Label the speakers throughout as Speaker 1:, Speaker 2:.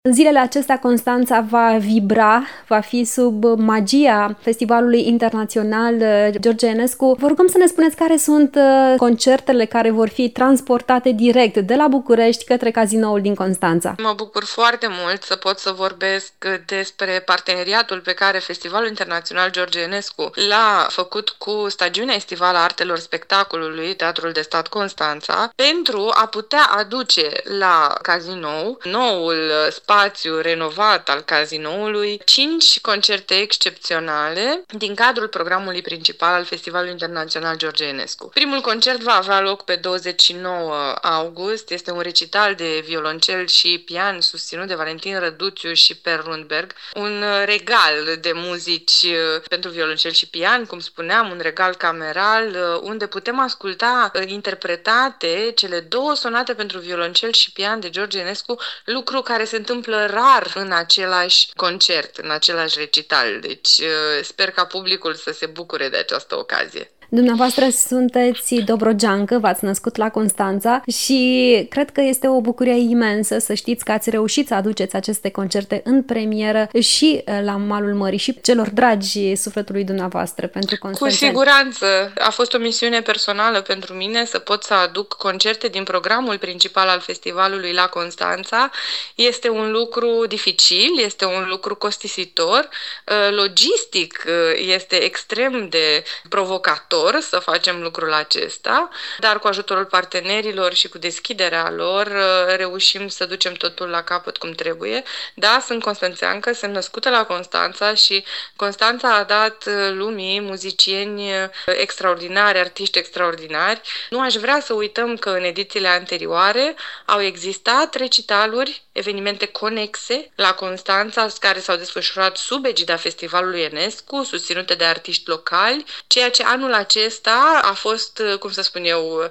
Speaker 1: În zilele acestea, Constanța va vibra, va fi sub magia Festivalului Internațional George Enescu. Vă rugăm să ne spuneți care sunt concertele care vor fi transportate direct de la București către cazinoul din Constanța.
Speaker 2: Mă bucur foarte mult să pot să vorbesc despre parteneriatul pe care Festivalul Internațional George Enescu l-a făcut cu Stagiunea Estivală a Artelor Spectacolului, Teatrul de Stat Constanța, pentru a putea aduce la cazinou, noul spațiu renovat al cazinoului, 5 concerte excepționale din cadrul programului principal al Festivalului Internațional George Enescu. Primul concert va avea loc pe 29 august, este un recital de violoncel și pian susținut de Valentin Răduțiu și Per Rundberg, un regal de muzici pentru violoncel și pian, cum spuneam, un regal cameral unde putem asculta interpretate cele 2 sonate pentru violoncel și pian de George Enescu, lucru care se întâmplă rar în același concert, în același recital. Deci sper ca publicul să se bucure de această ocazie.
Speaker 1: Dumneavoastră sunteți dobrogeancă, v-ați născut la Constanța și cred că este o bucurie imensă să știți că ați reușit să aduceți aceste concerte în premieră și la malul mării și celor dragi sufletului dumneavoastră pentru Constanța.
Speaker 2: Cu siguranță. A fost o misiune personală pentru mine să pot să aduc concerte din programul principal al festivalului la Constanța. Este un lucru dificil, este un lucru costisitor, logistic este extrem de provocator să facem lucrul acesta, dar cu ajutorul partenerilor și cu deschiderea lor reușim să ducem totul la capăt cum trebuie. Da, sunt constanțeancă, sunt născută la Constanța și Constanța a dat lumii muzicieni extraordinari, artiști extraordinari. Nu aș vrea să uităm că în edițiile anterioare au existat recitaluri, evenimente conexe la Constanța care s-au desfășurat sub egida Festivalului Enescu, susținute de artiști locali, ceea ce anul acesta a fost, cum să spun eu,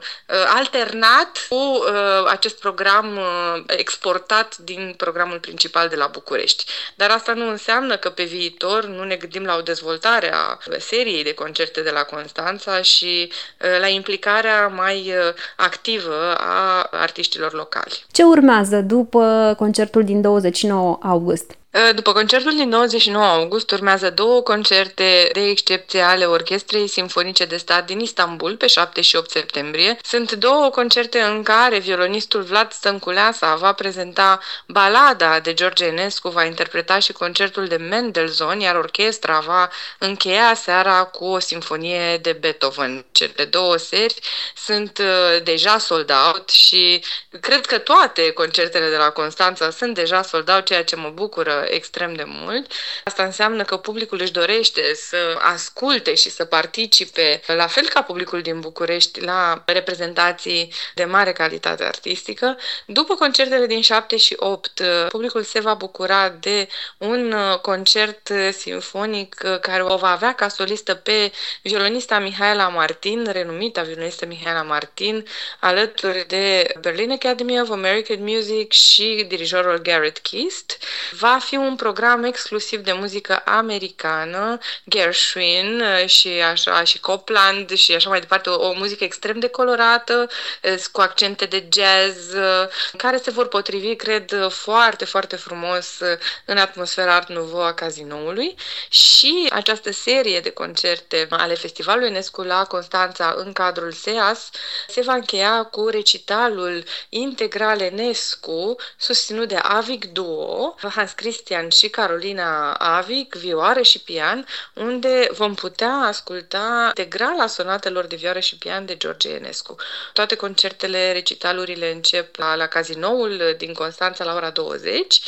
Speaker 2: alternat cu acest program exportat din programul principal de la București. Dar asta nu înseamnă că pe viitor nu ne gândim la o dezvoltare a seriei de concerte de la Constanța și la implicarea mai activă a artiștilor locali.
Speaker 1: Ce urmează după concertul din 29 august?
Speaker 2: După concertul din 29 august urmează 2 concerte de excepție ale Orchestrei Simfonice de Stat din Istanbul pe 7 și 8 septembrie. Sunt 2 concerte în care violonistul Vlad Stănculeasa va prezenta balada de George Enescu, va interpreta și concertul de Mendelssohn, iar orchestra va încheia seara cu o sinfonie de Beethoven. Cele 2 seri sunt deja sold out și cred că toate concertele de la Constanța sunt deja sold out, ceea ce mă bucură extrem de mult. Asta înseamnă că publicul își dorește să asculte și să participe, la fel ca publicul din București, la reprezentații de mare calitate artistică. După concertele din 7 și 8, publicul se va bucura de un concert simfonic care o va avea ca solistă pe violonista Mihaela Martin, renumita violonistă Mihaela Martin, alături de Berlin Academy of American Music și dirijorul Garrett Kist. Va fi un program exclusiv de muzică americană, Gershwin și Copland și așa mai departe, o muzică extrem de colorată, cu accente de jazz, care se vor potrivi, cred, foarte, foarte frumos în atmosfera Art Nouveau a cazinoului. Și această serie de concerte ale Festivalului Enescu la Constanța în cadrul SEAS se va încheia cu recitalul integral Enescu susținut de Avic Duo, Hans Christian și Carolina Avic, vioară și pian, unde vom putea asculta integrala sonatelor de vioară și pian de George Enescu. Toate concertele, recitalurile încep la cazinoul din Constanța la ora 20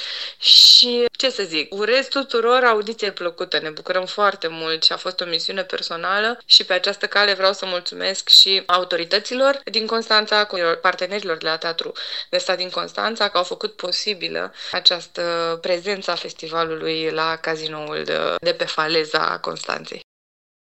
Speaker 2: și, ce să zic, urez tuturor audiție plăcută, ne bucurăm foarte mult și a fost o misiune personală și pe această cale vreau să mulțumesc și autorităților din Constanța, cu partenerilor de la Teatru de Stat din Constanța, că au făcut posibilă această prezență a festivalului la cazinoul de pe faleza Constanței.